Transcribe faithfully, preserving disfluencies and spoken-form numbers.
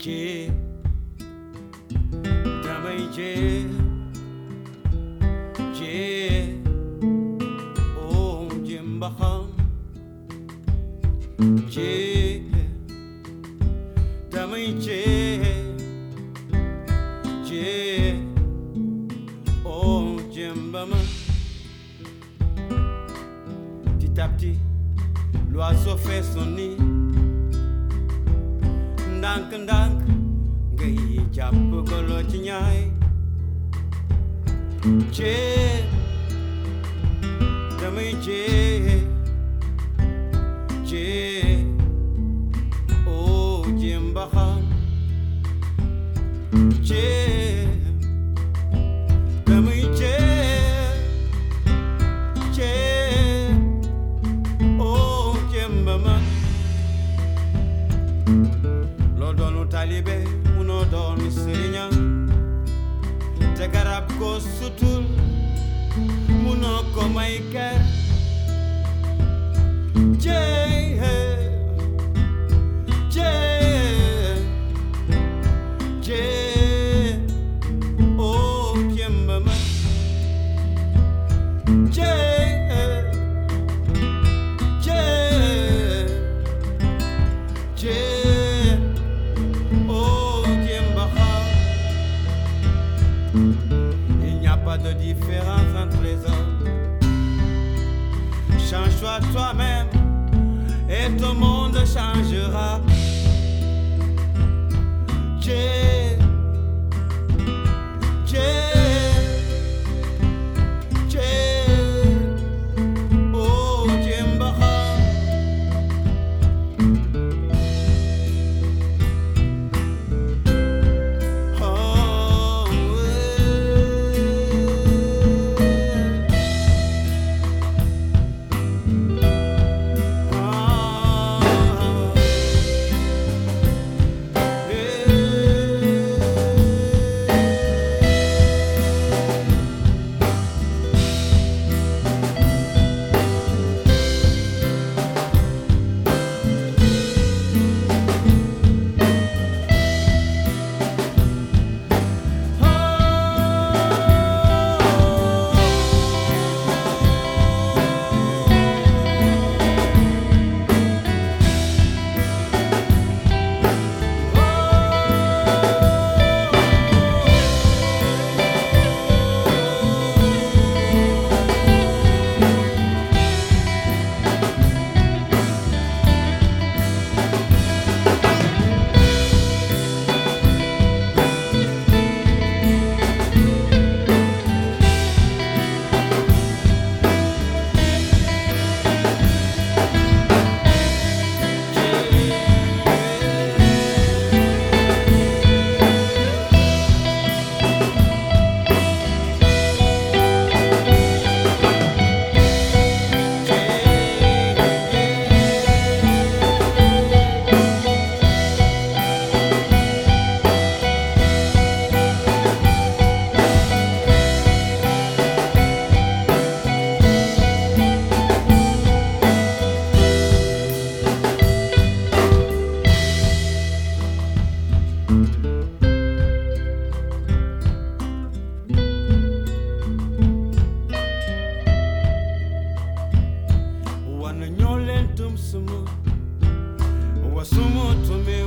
J, damay J, J, oh jimbaxam, J, damay J, J, oh jimbama. Petit à petit, l'oiseau fait son nid. Ndank ndank ngay jàpp golo ci ñaay jee damay jee jee oh jee mbaxam jee damay jee jee oh jee mbama lo doonu talibe munoo doon sëriñam te garab ko sutul munoo ko may ker jey jey jey oh jembama jey jey jey de différence entre les hommes. Change-toi toi-même et ton monde changera. J, J, J, oh Jimbaha. Wana nyolentum sumu, wasumu tumi.